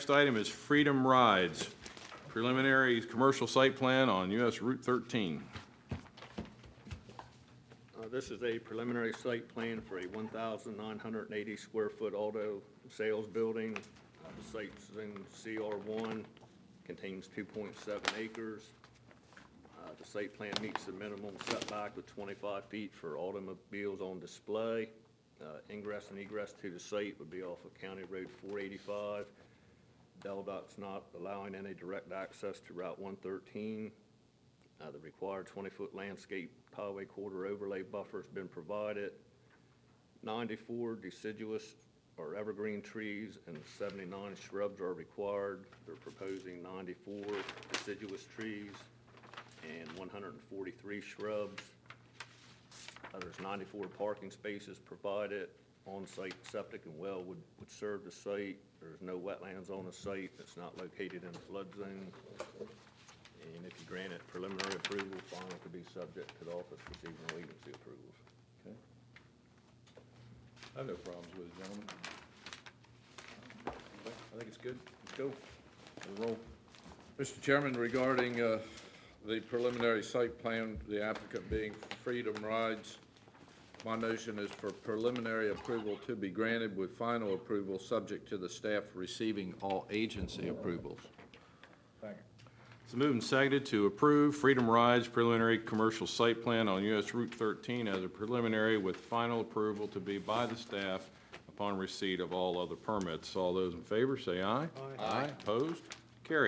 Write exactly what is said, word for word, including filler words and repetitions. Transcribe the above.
next item is Freedom Rides, preliminary commercial site plan on U S Route thirteen. Uh, This is a preliminary site plan for a one thousand nine hundred eighty square foot auto sales building. Uh, The site's in C R one, contains two point seven acres. Uh, The site plan meets the minimum setback of twenty-five feet for automobiles on display. Uh, Ingress and egress to the site would be off of County Road four eighty-five. DelDOT's not allowing any direct access to Route one thirteen. Uh, The required twenty-foot landscape highway corridor overlay buffer's been provided. ninety-four deciduous or evergreen trees and seventy-nine shrubs are required. They're proposing ninety-four deciduous trees and one hundred forty-three shrubs. Uh, There's ninety-four parking spaces provided. On-site septic and well would, would serve the site. There's no wetlands on the site. It's not located in a flood zone. And if you grant it preliminary approval, final could be subject to the Office of Seasonal Agency approvals. Okay. I have no problems with it, gentlemen. I think it's good. Let's go. We'll roll. Mister Chairman, regarding uh, the preliminary site plan, the applicant being Freedom Rides, my motion is for preliminary approval to be granted with final approval subject to the staff receiving all agency approvals. It's moved and seconded to approve Freedom Rides preliminary commercial site plan on U S Route thirteen as a preliminary with final approval to be by the staff upon receipt of all other permits. All those in favor say aye. Aye. Opposed?